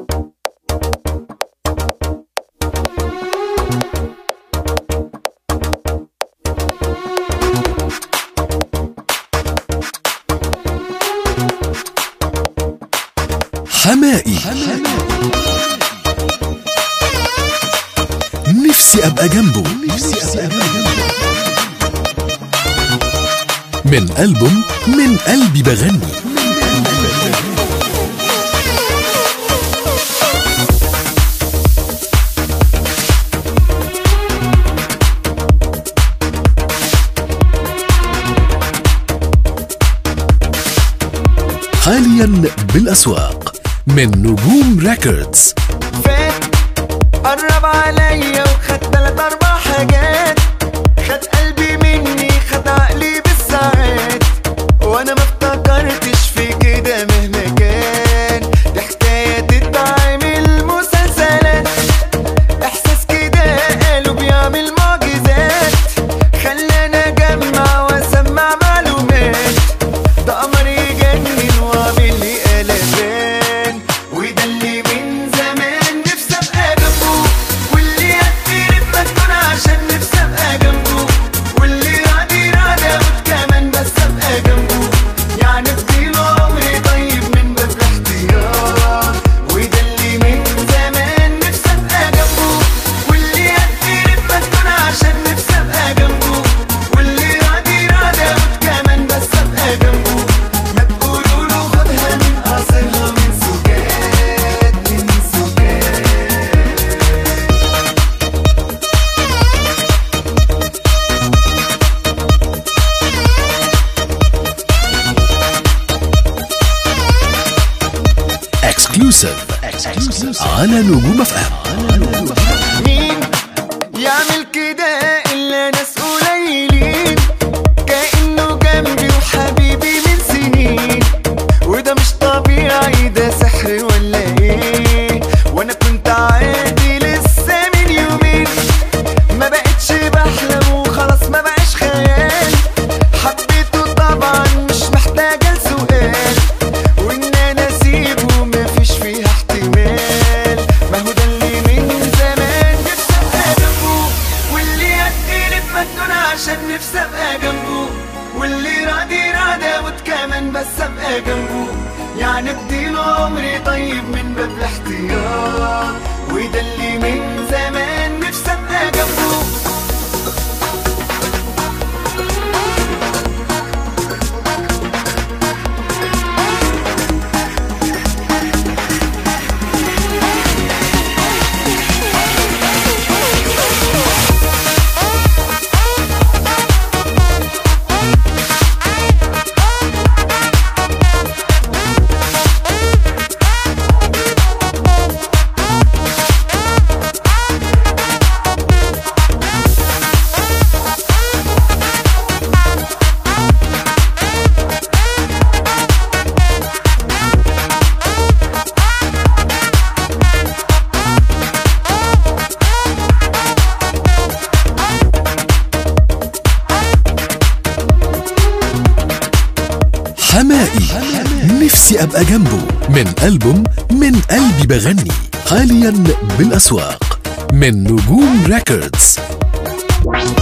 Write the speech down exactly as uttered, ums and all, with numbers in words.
حمائي. نفسي أبقى جنبه. من ألبوم من قلبي بغني. حاليا بالأسواق من نجوم ريكوردز. فات قرب عليا وخد تلات أربع حاجات، خد قلبي مني خد عقلي بالساعات، وأنا ما افتكرتش في كده مهما كان، دي حكاية تتعمل مسلسلات، إحساس كده قالوا بيعمل معجزات، خلاني أجمع وأسمع معلومات، ده قمر يجنن وعامل لي قلبان، وده اللي من زمان نفسي ابقى جنبه، واللي هتفيد مجنون عشان نفسي ابقى جنبه، واللي راضي راضي اموت كمان بس ابقى جنبه، يعني اديله عمري طيب من باب الاحتياط، وده اللي من زمان نفسي ابقى جنبه، واللي هتفيد مجنون عشان نفسي ابقى جنبه، واللي راضي راضي اموت كمان بس ابقى جنبه، ما تقولوا له خدها من قصرها من سكات من سكات. اكسكلوسيف على نجوم اف ام. مين يعمل كده إلا ناس قليلين، كأنه جنبي وحبيبي من سنين، وده مش طبيعي ده سحر ولا ايه، وانا كنت عادي لسه من يومين، ما بقتش بحلم وخلاص ما بقاش خيال، حبيته طبعا مش محتاجة لسؤال، وان انا اسيبه مفيش فيها احتمال، ما هو ده اللي من زمان نفسي ابقى جنبه، واللي هتقلب مجنون عشان نفسي ابقى جنبه، واللي راضي راضي اموت كمان بس ابقى جنبه، يعني اديله عمري طيب من باب الاحتياط، وده اللي من زمان نفسي ابقى جنبه. حمائي. نفسي أبقى جنبه من ألبوم من قلبي بغني. حاليا بالأسواق من نجوم ريكوردز.